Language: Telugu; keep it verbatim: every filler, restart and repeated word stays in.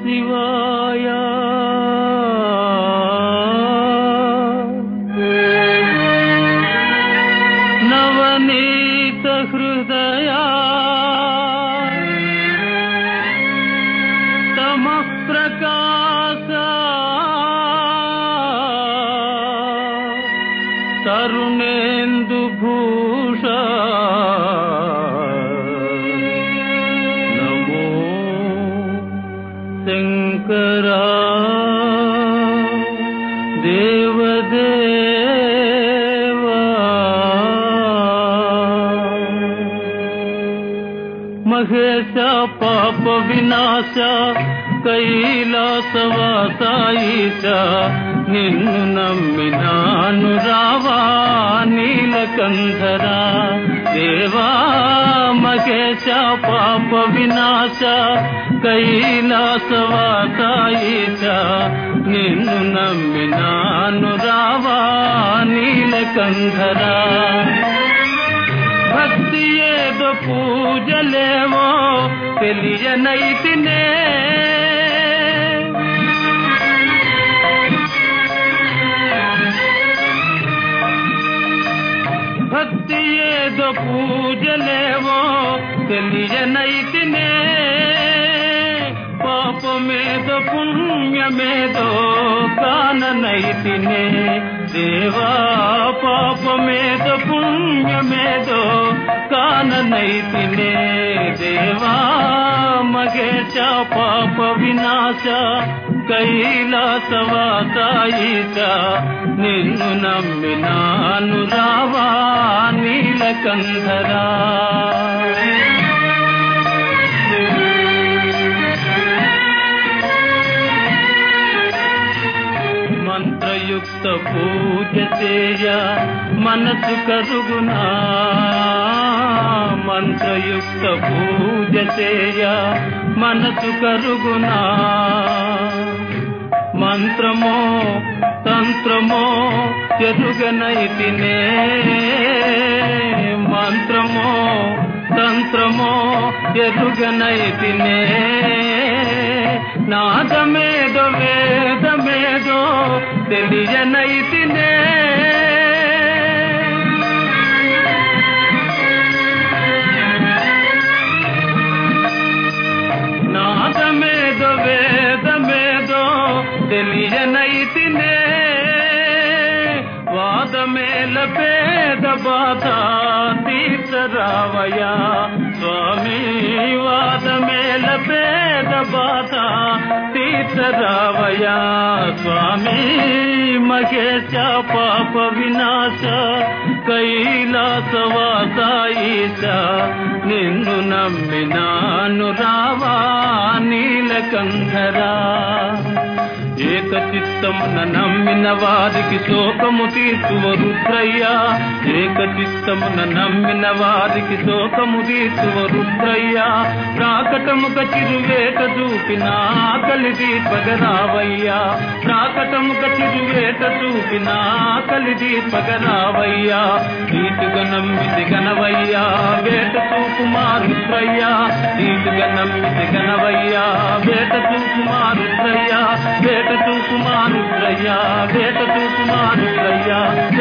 శివాయ నవనీత హృదయా తమః ప్రకాశ తరుణేందు భూష నమో శంకరా దేవదేవా మహేశ పాప వినాశ కైలాసవాసాయిచ నిన్ను నమ్మినాను రావా నీలకంధరా దేవా మహేశ పాప వినాశ కైలాసవాసాయిచ నిన్ను నమ్మినాను రావా నీలకంధరా భక్తి ఏదో పూజలేవో తెలియనైతినే భక్తి ఏదో పూజలేవో తెలియనైతినే పాపమేదో పుణ్యమేదో కాననైతినే దేవా పాపమేదో పుణ్యమేదో కాననైతినే దేవా మహేశ పాప వినాశ కైలాసవాసాయిచ నిన్ను నమ్మినాను రావా నీలకంధరా మంత్రయుక్త పూజ చేయ మనసు కరుగునా మంత్రయుక్త పూజ చేయ మనసు కరుగునా మంత్రమో తంత్రమో ఎరుగనైతినే మంత్రమో తంత్రమో ఎరుగనైతినే నాదమేదో వేదమేదో తెలియనైతినే నాదమేదో వేదమేదో తెలియనైతినే వాదమేల పేద బాధ తీర్చరావయ్యా స్వామి వాదమేల పేద బాధ తీర్చరావయ్యా స్వామి మహేశ పాప వినాశ కైలాసవాసాయిచ నిన్ను నమ్మినాను రావా నీలకంధరా ఏకచిత్తమున నమ్మిన వారికి శోకము తీర్చువ రుద్రయ్య ఏకచిత్తమున నమ్మిన వారికి శోకము తీర్చువ రుద్రయ్య ప్రాకటముక చిరువేట చూపిన ఆకలి దీపగరావయ్యా ప్రాకటముక చిరువేట చూపిన ఆకలి దీపగరావయ్యా నీతిగా నమ్మితి గనవయ్యా వేట చూపుమా రుద్రయ్య నీతిగా నమ్మితి గనవయ్యా వేట చూపుమా రుద్రయ్య వేట చూపుమా రుద్రయ్య వేట చూపుమా రుద్రయ్య